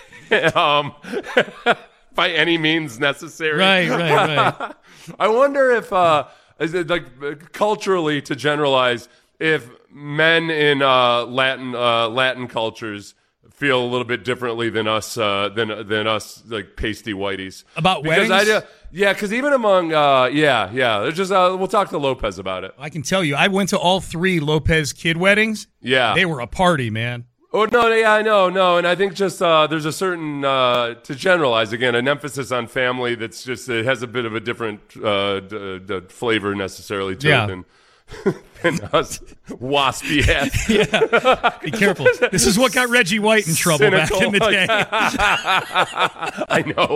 By any means necessary. Right. I wonder if, is it like culturally, to generalize, if men in Latin cultures feel a little bit differently than us, than us, like pasty whiteys about weddings. Because even among, there's just we'll talk to Lopez about it. I can tell you, I went to all 3 Lopez kid weddings. Yeah, they were a party, man. Oh, no, yeah, I know, and I think just there's a certain, to generalize again, an emphasis on family that's just, it has a bit of a different flavor necessarily to it than us waspy ass. Yeah, be careful. This is what got Reggie White in trouble back in the day. I know.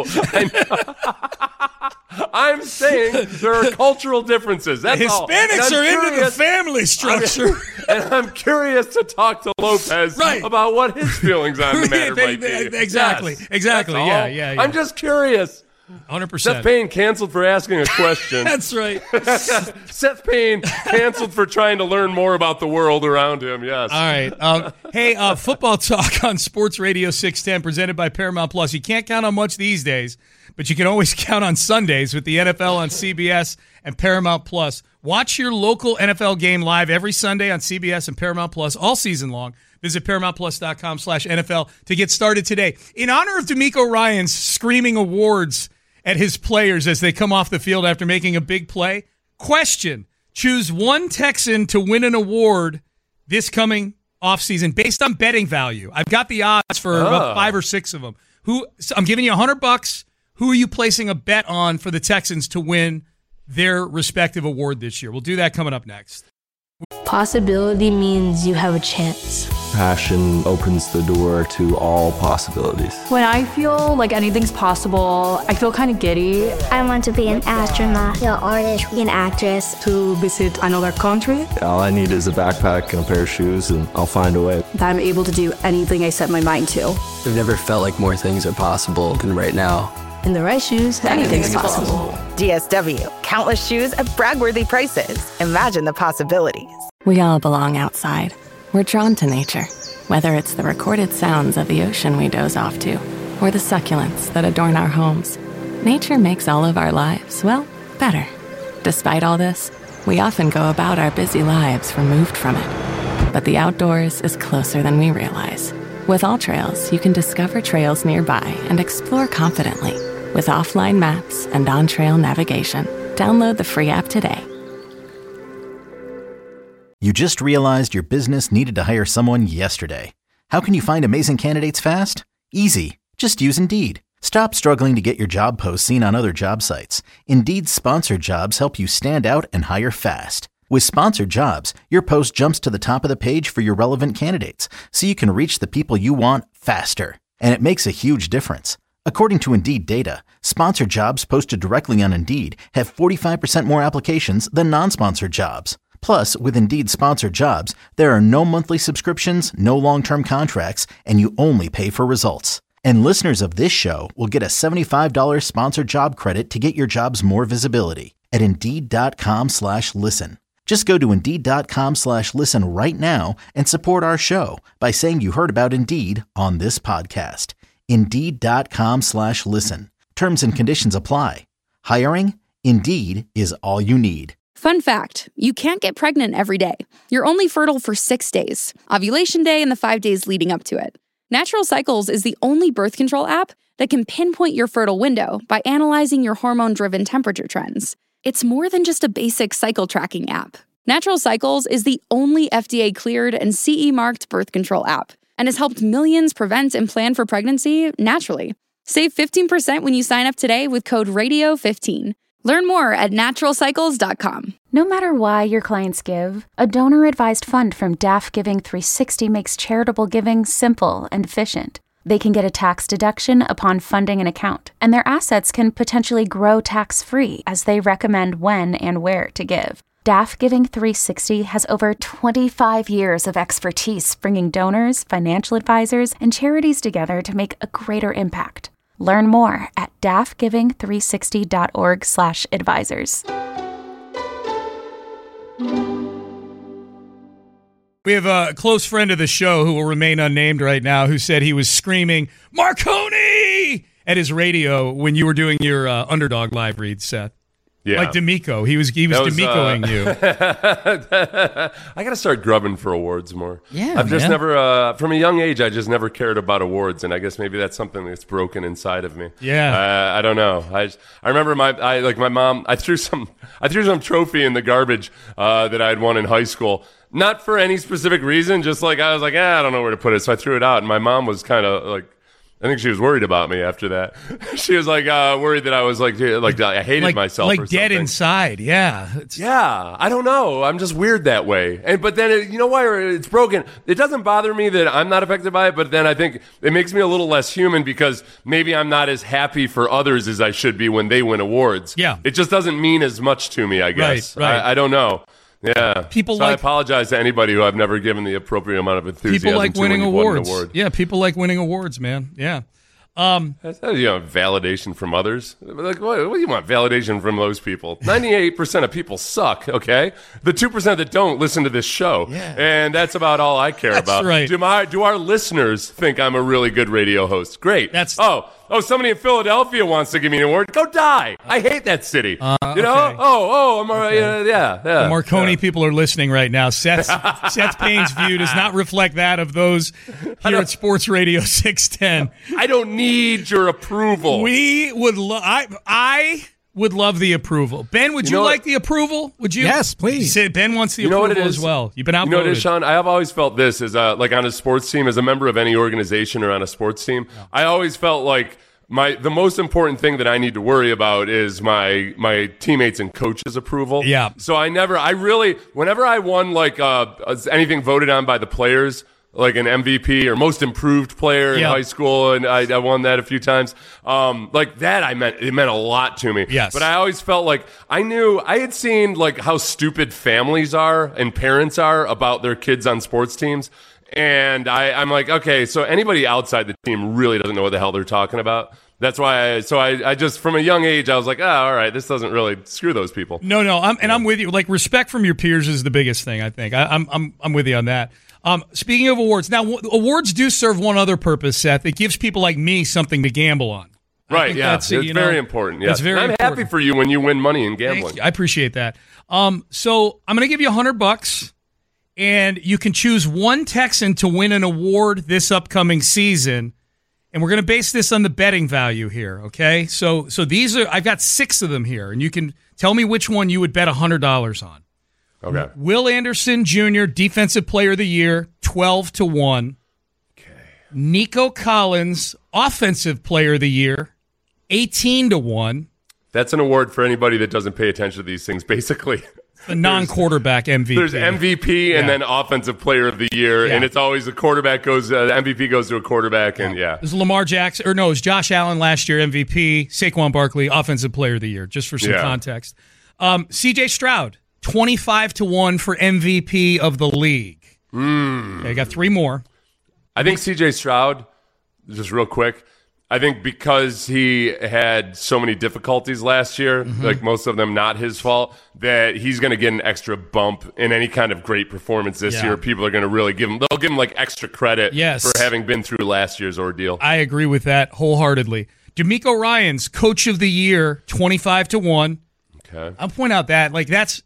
I'm saying there are cultural differences. That's Hispanics are into the family structure. And I'm curious to talk to Lopez about what his feelings on the matter might be. Exactly. Yeah. I'm just curious. 100%. Seth Payne canceled for asking a question. That's right. Seth Payne canceled for trying to learn more about the world around him. Yes. All right. Hey, football talk on Sports Radio 610 presented by Paramount Plus. You can't count on much these days, but you can always count on Sundays with the NFL on CBS and Paramount Plus. Watch your local NFL game live every Sunday on CBS and Paramount Plus all season long. Visit ParamountPlus.com/NFL to get started today. In honor of D'Amico Ryans screaming awards at his players as they come off the field after making a big play, question: choose one Texan to win an award this coming offseason based on betting value. I've got the odds for about 5 or 6 of them. I'm giving you $100. Who are you placing a bet on for the Texans to win their respective award this year? We'll do that coming up next. Possibility means you have a chance. Passion opens the door to all possibilities. When I feel like anything's possible, I feel kind of giddy. I want to be an astronaut, an artist, an actress. To visit another country. All I need is a backpack and a pair of shoes, and I'll find a way. That I'm able to do anything I set my mind to. I've never felt like more things are possible than right now. In the right shoes, anything's possible. DSW, countless shoes at brag-worthy prices. Imagine the possibilities. We all belong outside. We're drawn to nature, whether it's the recorded sounds of the ocean we doze off to, or the succulents that adorn our homes. Nature makes all of our lives, well, better. Despite all this, we often go about our busy lives removed from it. But the outdoors is closer than we realize. With AllTrails, you can discover trails nearby and explore confidently with offline maps and on-trail navigation. Download the free app today. You just realized your business needed to hire someone yesterday. How can you find amazing candidates fast? Easy. Just use Indeed. Stop struggling to get your job posts seen on other job sites. Indeed's sponsored jobs help you stand out and hire fast. With sponsored jobs, your post jumps to the top of the page for your relevant candidates, so you can reach the people you want faster. And it makes a huge difference. According to Indeed data, sponsored jobs posted directly on Indeed have 45% more applications than non-sponsored jobs. Plus, with Indeed sponsored jobs, there are no monthly subscriptions, no long-term contracts, and you only pay for results. And listeners of this show will get a $75 sponsored job credit to get your jobs more visibility at Indeed.com/listen. Just go to Indeed.com/listen right now and support our show by saying you heard about Indeed on this podcast. Indeed.com/listen. Terms and conditions apply. Hiring? Indeed is all you need. Fun fact, you can't get pregnant every day. You're only fertile for 6 days, ovulation day and the 5 days leading up to it. Natural Cycles is the only birth control app that can pinpoint your fertile window by analyzing your hormone-driven temperature trends. It's more than just a basic cycle tracking app. Natural Cycles is the only FDA-cleared and CE-marked birth control app and has helped millions prevent and plan for pregnancy naturally. Save 15% when you sign up today with code RADIO15. Learn more at naturalcycles.com. No matter why your clients give, a donor-advised fund from DAF Giving 360 makes charitable giving simple and efficient. They can get a tax deduction upon funding an account, and their assets can potentially grow tax-free as they recommend when and where to give. DAF Giving 360 has over 25 years of expertise bringing donors, financial advisors, and charities together to make a greater impact. Learn more at dafgiving360.org/advisors. We have a close friend of the show who will remain unnamed right now who said he was screaming, "Marconi!" at his radio when you were doing your Underdog live read, Seth. Yeah. Like D'Amico. He was D'Amicoing you. I got to start grubbing for awards more. Yeah, I've just never, from a young age, I just never cared about awards, and I guess maybe that's something that's broken inside of me. Yeah. I don't know. I remember my mom. I threw some trophy in the garbage that I had won in high school. Not for any specific reason, just like I was like, I don't know where to put it, so I threw it out, and my mom was kind of like, I think she was worried about me after that. She was like worried that I was like I hated myself, like or dead something. inside. Yeah, yeah. I don't know. I'm just weird that way. But then you know why it's broken? It doesn't bother me that I'm not affected by it. But then I think it makes me a little less human because maybe I'm not as happy for others as I should be when they win awards. Yeah, it just doesn't mean as much to me. I guess. Right. I don't know. Yeah, people I apologize to anybody who I've never given the appropriate amount of enthusiasm. People like to winning when you've won an awards. award. Yeah, people like winning awards, man. Yeah. Validation from others. Like, what do you want validation from those people? 98% of people suck, okay? The 2% that don't listen to this show. Yeah. And that's about all I care about. Right. Do our listeners think I'm a really good radio host? Great. Oh, somebody in Philadelphia wants to give me an award. Go die. I hate that city. You know? Okay. I'm all right. Yeah. The Marconi people are listening right now. Seth Payne's view does not reflect that of those here at Sports Radio 610. I don't need your approval. We would I would love the approval. Ben, would you like the approval? Would you? Yes, please. Ben wants the approval as well. You've been outvoted. You know what it is, Sean? I have always felt this as like on a sports team, as a member of any organization or on a sports team. I always felt like the most important thing that I need to worry about is my teammates and coaches' approval. Yeah. So whenever I won like anything voted on by the players, like an MVP or most improved player in high school, and I won that a few times. Like that, it meant a lot to me. Yes. But I always felt like I had seen like how stupid families are and parents are about their kids on sports teams. And I'm like, okay, so anybody outside the team really doesn't know what the hell they're talking about. That's why I just, from a young age, I was like, all right, this doesn't really screw those people. No, I'm with you. Like, respect from your peers is the biggest thing, I think. I'm with you on that. Speaking of awards, now awards do serve one other purpose, Seth. It gives people like me something to gamble on. Right, yeah. It's very important. Yes. I'm happy for you when you win money in gambling. I appreciate that. So I'm going to give you $100, and you can choose one Texan to win an award this upcoming season. And we're going to base this on the betting value here, okay? So these are, I've got 6 of them here, and you can tell me which one you would bet $100 on. Okay. Will Anderson Jr., Defensive Player of the Year, 12-1. Okay. Nico Collins, Offensive Player of the Year, 18-1. That's an award for anybody that doesn't pay attention to these things, basically. The non-quarterback MVP. There's MVP and then Offensive Player of the Year, and it's always the quarterback goes. MVP goes to a quarterback, and There's Lamar Jackson, or no, it was Josh Allen last year, MVP. Saquon Barkley, Offensive Player of the Year, just for some context. C.J. Stroud, 25-1 for MVP of the league. Okay, I got 3 more. I think C.J. Stroud, just real quick, I think because he had so many difficulties last year, like most of them not his fault, that he's going to get an extra bump in any kind of great performance this year. People are going to really they'll give him like extra credit for having been through last year's ordeal. I agree with that wholeheartedly. DeMeco Ryans, Coach of the Year, 25-1. Okay. I'll point out that that's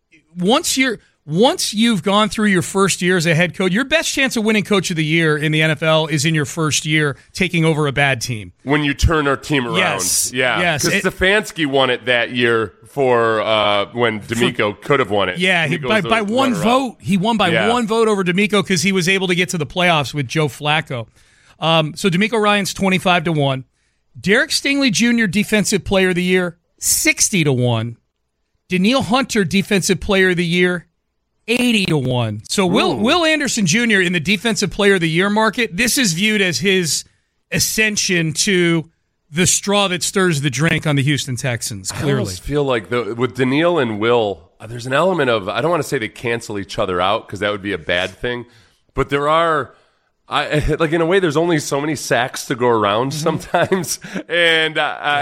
once you've gone through your first year as a head coach, your best chance of winning Coach of the Year in the NFL is in your first year taking over a bad team. When you turn our team around. Yes. Yeah. Yes. Because Stefanski won it that year for when DeMeco could have won it. Yeah, by one vote. He won by one vote over DeMeco because he was able to get to the playoffs with Joe Flacco. So DeMeco Ryans, 25-1. Derek Stingley Jr., Defensive Player of the Year, 60-1. Danielle Hunter, Defensive Player of the Year, 80-1. So Will Anderson Jr. in the Defensive Player of the Year market, this is viewed as his ascension to the straw that stirs the drink on the Houston Texans, clearly. I almost feel like with Danielle and Will, there's an element of, I don't want to say they cancel each other out because that would be a bad thing, but there are, like in a way, there's only so many sacks to go around sometimes. And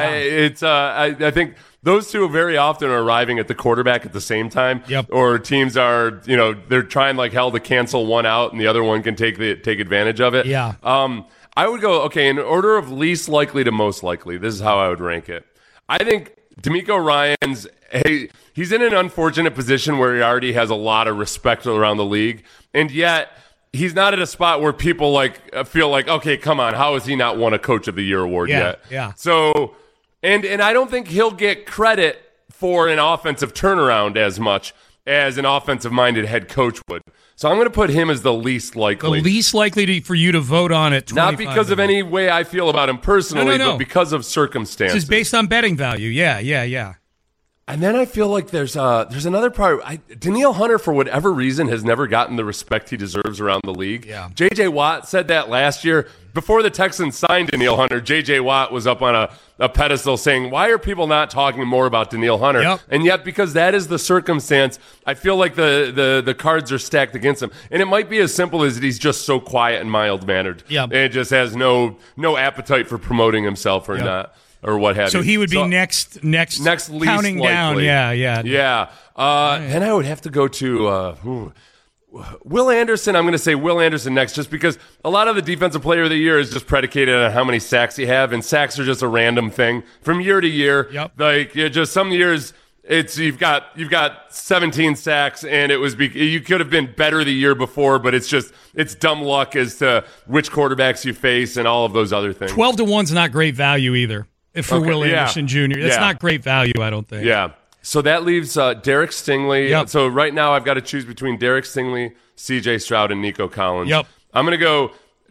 I think those two very often are arriving at the quarterback at the same time. Yep. Or teams are, they're trying like hell to cancel one out and the other one can take advantage of it. Yeah. I would go, in order of least likely to most likely, this is how I would rank it. I think DeMeco Ryans, he's in an unfortunate position where he already has a lot of respect around the league, and yet he's not at a spot where people feel like, okay, come on, how has he not won a Coach of the Year award yet? Yeah. So, and I don't think he'll get credit for an offensive turnaround as much as an offensive-minded head coach would. So I'm going to put him as the least likely. The least likely for you to vote on it. Not because of any way I feel about him personally, but because of circumstances. This is based on betting value. Yeah. And then I feel like there's another part. Danielle Hunter, for whatever reason, has never gotten the respect he deserves around the league. Yeah. J.J. Watt said that last year. Before the Texans signed Danielle Hunter, J.J. Watt was up on a pedestal saying, why are people not talking more about Danielle Hunter? Yep. And yet, because that is the circumstance, I feel like the cards are stacked against him. And it might be as simple as he's just so quiet and mild-mannered. Yep. And just has no appetite for promoting himself or not. Or what have you. So he would be next least counting likely. down. Yeah. Then I would have to go to Will Anderson. I'm going to say Will Anderson next, just because a lot of the Defensive Player of the Year is just predicated on how many sacks you have, and sacks are just a random thing from year to year. Yep. Like just some years, you've got 17 sacks, and it was you could have been better the year before, but it's dumb luck as to which quarterbacks you face and all of those other things. 12-1's not great value either. For Will Anderson Jr. That's not great value, I don't think. Yeah. So that leaves Derek Stingley. Yep. So right now I've got to choose between Derek Stingley, C.J. Stroud, and Nico Collins. Yep. I'm going to go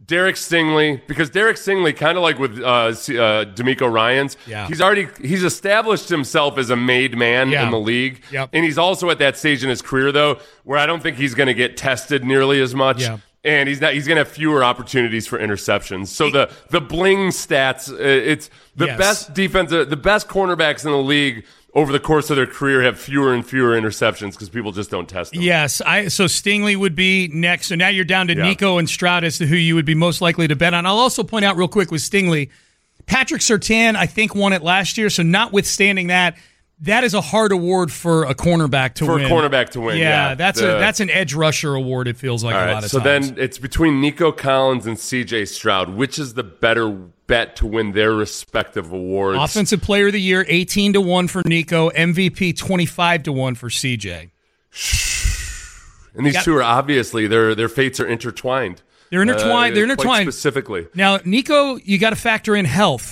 Derek Stingley, because Derek Stingley, kind of like with D'Amico Ryans, he's established himself as a made man in the league. Yep. And he's also at that stage in his career, though, where I don't think he's going to get tested nearly as much. Yeah. And he's going to have fewer opportunities for interceptions. So the bling stats, it's the best defense, the best cornerbacks in the league over the course of their career have fewer and fewer interceptions because people just don't test them. Yes, so Stingley would be next. So now you're down to Nico and Stroud as to who you would be most likely to bet on. I'll also point out real quick with Stingley, Patrick Surtain, I think, won it last year. So notwithstanding that is a hard award for a cornerback to win. For a cornerback to win, yeah. That's an edge rusher award, it feels like a lot of times. So then it's between Nico Collins and C.J. Stroud. Which is the better bet to win their respective awards? Offensive Player of the Year, 18-1 for Nico. MVP, 25-1 for C.J. And these two are obviously, their fates are intertwined. They're intertwined. Quite specifically. Now, Nico, you got to factor in health.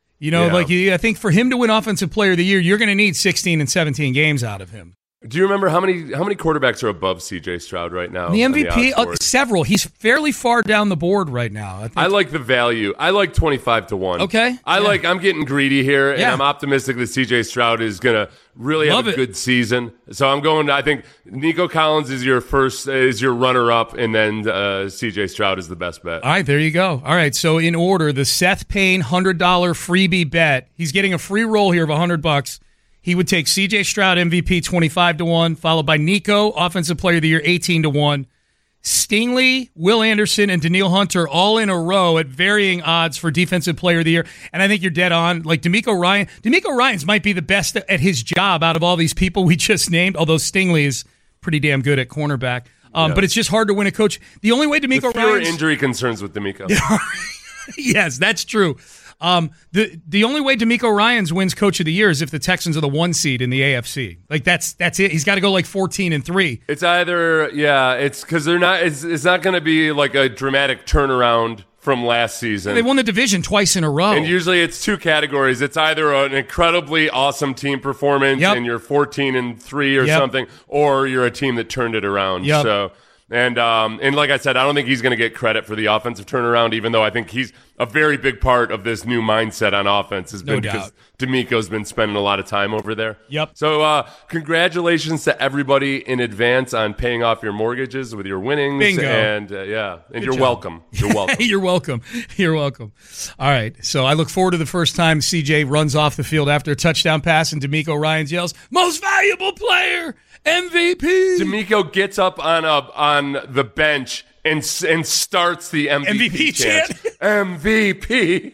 I think for him to win Offensive Player of the Year, you're going to need 16 and 17 games out of him. Do you remember how many quarterbacks are above C.J. Stroud right now? The MVP, several. He's fairly far down the board right now. I like the value. I like 25-1. Okay. I'm getting greedy here, and I'm optimistic that C.J. Stroud is going to really have a good season. So I'm going. I think Nico Collins is your runner-up, and then C.J. Stroud is the best bet. All right, there you go. All right, so in order, the Seth Payne $100 freebie bet. He's getting a free roll here of $100. He would take C.J. Stroud MVP 25-1, followed by Nico Offensive Player of the Year 18-1. Stingley, Will Anderson, and Danielle Hunter all in a row at varying odds for Defensive Player of the Year. And I think you're dead on. Like D'Amico Ryans might be the best at his job out of all these people we just named, although Stingley is pretty damn good at cornerback. But it's just hard to win a coach. The only way D'Amico Ryans... Fewer injury concerns with D'Amico. Yes, that's true. The only way D'Amico Ryans wins Coach of the Year is if the Texans are the 1 seed in the AFC. Like that's it. He's got to go like 14-3. It's either it's because they're not. It's not going to be like a dramatic turnaround from last season. They won the division twice in a row, and usually it's two categories. It's either an incredibly awesome team performance and you're 14-3 or something, or you're a team that turned it around. Yep. So. And like I said, I don't think he's going to get credit for the offensive turnaround, even though I think he's a very big part of this new mindset on offense has been because D'Amico's been spending a lot of time over there. Yep. So congratulations to everybody in advance on paying off your mortgages with your winnings. Bingo. And you're welcome. You're welcome. You're welcome. You're welcome. All right. So I look forward to the first time CJ runs off the field after a touchdown pass and D'Amico Ryans yells, "Most valuable player! MVP!" D'Amico gets up on the bench and starts the MVP chant. MVP.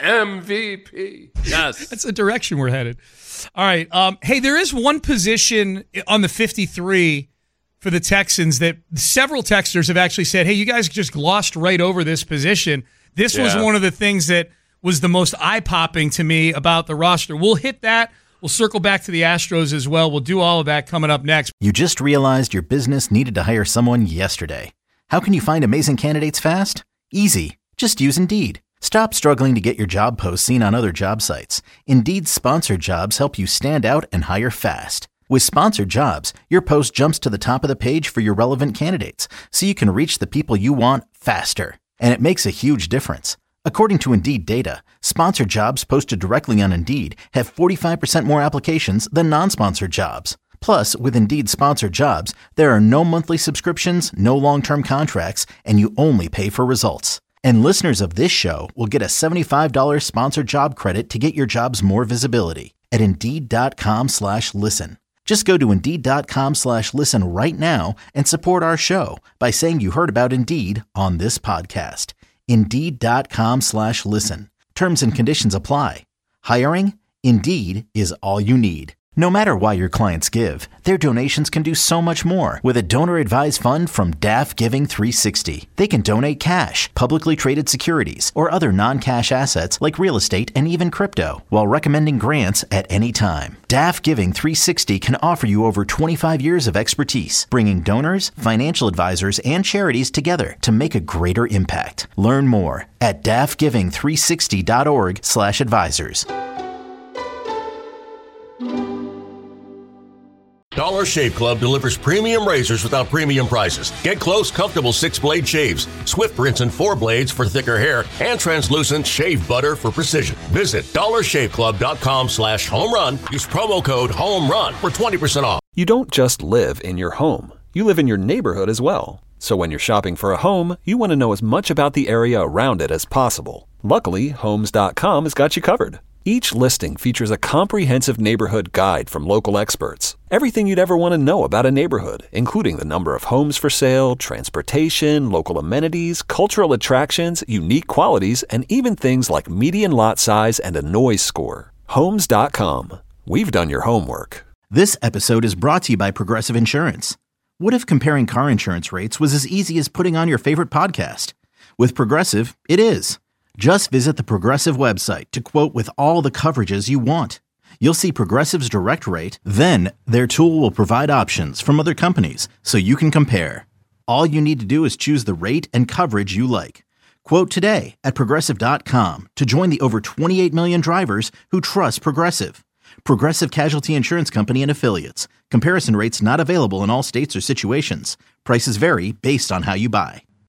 Yes. That's the direction we're headed. All right. Hey, there is one position on the 53 for the Texans that several texters have actually said, hey, you guys just glossed right over this position. This was one of the things that was the most eye-popping to me about the roster. We'll hit that. We'll circle back to the Astros as well. We'll do all of that coming up next. You just realized your business needed to hire someone yesterday. How can you find amazing candidates fast? Easy. Just use Indeed. Stop struggling to get your job posts seen on other job sites. Indeed's sponsored jobs help you stand out and hire fast. With sponsored jobs, your post jumps to the top of the page for your relevant candidates, so you can reach the people you want faster. And it makes a huge difference. According to Indeed data, sponsored jobs posted directly on Indeed have 45% more applications than non-sponsored jobs. Plus, with Indeed sponsored jobs, there are no monthly subscriptions, no long-term contracts, and you only pay for results. And listeners of this show will get a $75 sponsored job credit to get your jobs more visibility at Indeed.com/listen. Just go to Indeed.com/listen right now and support our show by saying you heard about Indeed on this podcast. Indeed.com/listen. Terms and conditions apply. Hiring? Indeed is all you need. No matter why your clients give, their donations can do so much more with a donor-advised fund from DAF Giving 360. They can donate cash, publicly traded securities, or other non-cash assets like real estate and even crypto, while recommending grants at any time. DAF Giving 360 can offer you over 25 years of expertise, bringing donors, financial advisors, and charities together to make a greater impact. Learn more at dafgiving360.org/advisors. Dollar Shave Club delivers premium razors without premium prices. Get close, comfortable 6-blade shaves, swift rinse and 4 blades for thicker hair, and translucent shave butter for precision. Visit dollarshaveclub.com/homerun. Use promo code HOMERUN for 20% off. You don't just live in your home. You live in your neighborhood as well. So when you're shopping for a home, you want to know as much about the area around it as possible. Luckily, Homes.com has got you covered. Each listing features a comprehensive neighborhood guide from local experts. Everything you'd ever want to know about a neighborhood, including the number of homes for sale, transportation, local amenities, cultural attractions, unique qualities, and even things like median lot size and a noise score. Homes.com. We've done your homework. This episode is brought to you by Progressive Insurance. What if comparing car insurance rates was as easy as putting on your favorite podcast? With Progressive, it is. Just visit the Progressive website to quote with all the coverages you want. You'll see Progressive's direct rate, then their tool will provide options from other companies so you can compare. All you need to do is choose the rate and coverage you like. Quote today at Progressive.com to join the over 28 million drivers who trust Progressive. Progressive Casualty Insurance Company and Affiliates. Comparison rates not available in all states or situations. Prices vary based on how you buy.